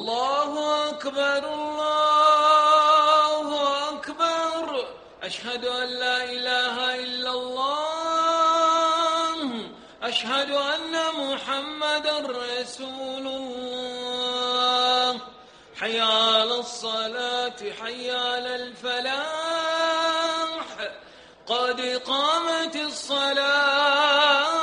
الله أكبر الله أكبر. أشهد أن لا إله إلا الله. أشهد أن محمدًا رسول الله. حي على الصلاة حي على الفلاح. قد قامت الصلاة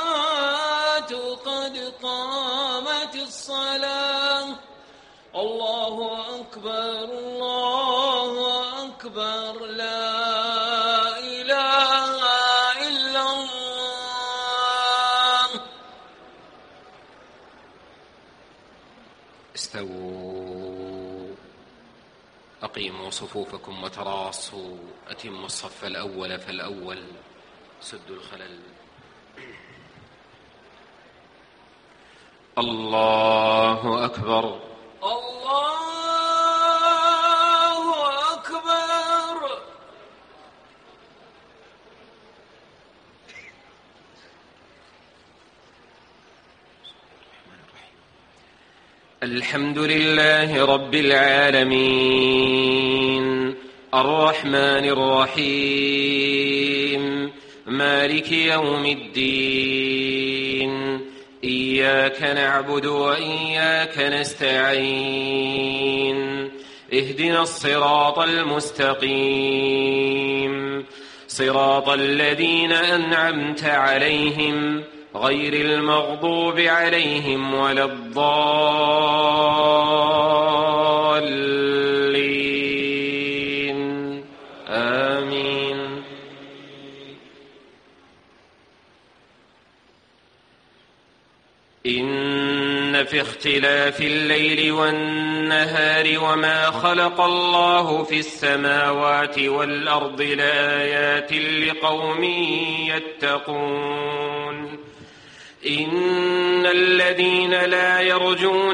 قد قامت الصلاة. الله أكبر الله أكبر. لا إله إلا الله. استووا، أقيموا صفوفكم وتراصوا، أتموا الصف الأول فالأول، سدوا الخلل. الله أكبر الله أكبر. الحمد لله رب العالمين، الرحمن الرحيم، مالك يوم الدين. إياك نعبد وإياك نستعين. اهدنا الصراط المستقيم، صراط الذين أنعمت عليهم غير المغضوب عليهم ولا الضالين. آمين. إن في اختلاف الليل والنهار وما خلق الله في السماوات والأرض لآيات لقوم يتقون. إن الذين لا يرجون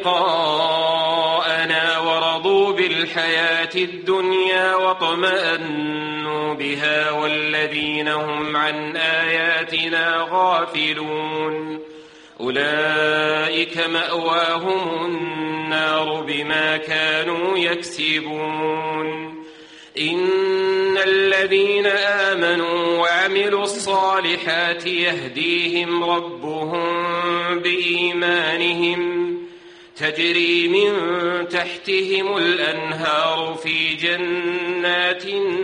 لقاءنا ورضوا بالحياة الدنيا واطمأنوا بها والذين هم عن آياتنا غافلون أولئك مأواهم النار بما كانوا يكسبون. إن الذين آمنوا وعملوا الصالحات يهديهم ربهم بإيمانهم، تجري من تحتهم الأنهار في جنات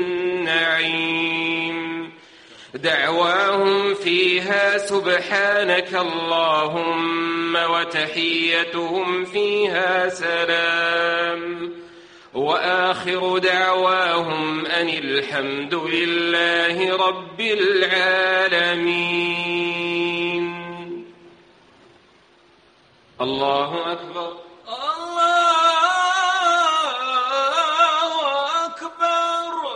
النعيم. دعواهم فيها سبحانك اللهم وتحيتهم فيها سلام، وآخر دعواهم أن الحمد لله رب العالمين. الله أكبر الله أكبر.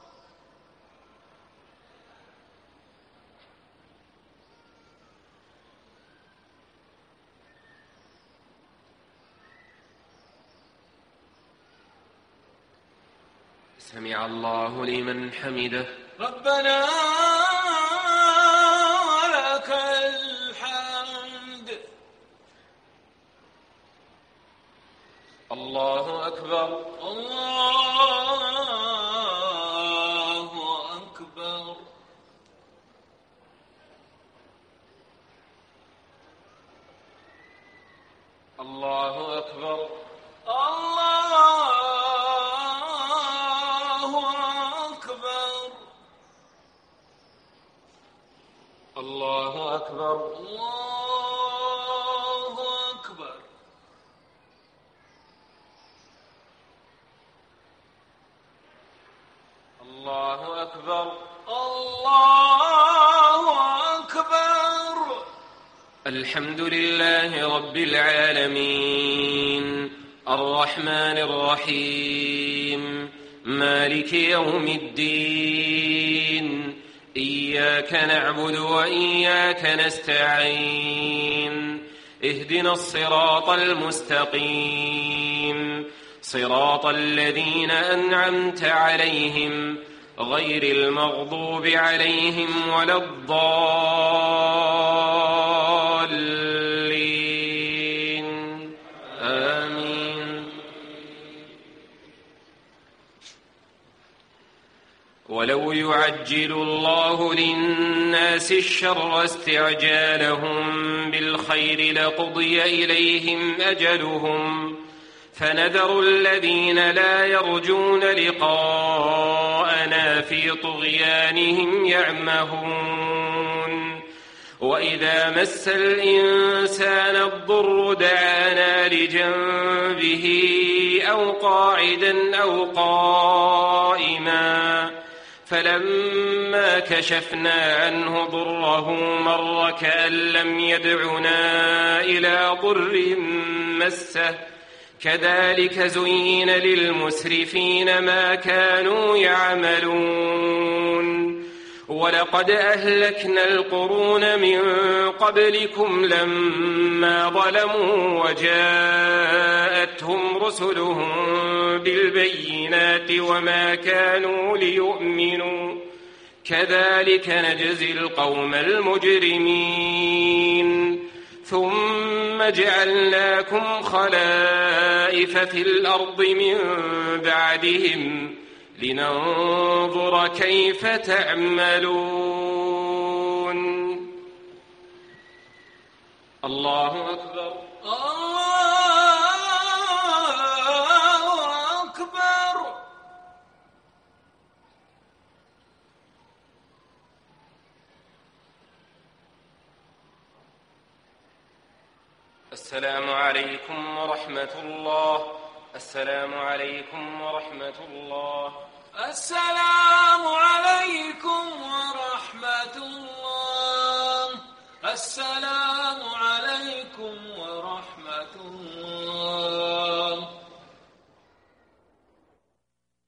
سمع الله لمن حمده. ربنا ولك الحمد. الله أكبر الله أكبر. الله أكبر الله أكبر. الله أكبر الله أكبر. الله أكبر الله أكبر. الحمد لله رب العالمين، الرحمن الرحيم، مالك يوم الدين. إياك نعبد وإياك نستعين. اهدنا الصراط المستقيم، صراط الذين أنعمت عليهم غير المغضوب عليهم ولا الضالين. آمين. ولو يعجل الله للناس الشر استعجالهم بالخير لقضي إليهم أجلهم فنذر الذين لا يرجون لقاءنا في طغيانهم يعمهون وإذا مس الإنسان الضر دعانا لجنبه أو قاعدا أو قائما فلما كشفنا عنه ضره مر كأن لم يدعنا إلى ضر مسه كذلك زين للمسرفين ما كانوا يعملون ولقد أهلكنا القرون من قبلكم لما ظلموا وجاءتهم رسلهم بالبينات وما كانوا ليؤمنوا كذلك نجزي القوم المجرمين ثم جعلناكم خلائف في الأرض من بعدهم لننظر كيف تعملون. الله أكبر. الله أكبر. السلام عليكم ورحمة الله. السلام عليكم ورحمة الله. السلام عليكم ورحمة الله. السلام عليكم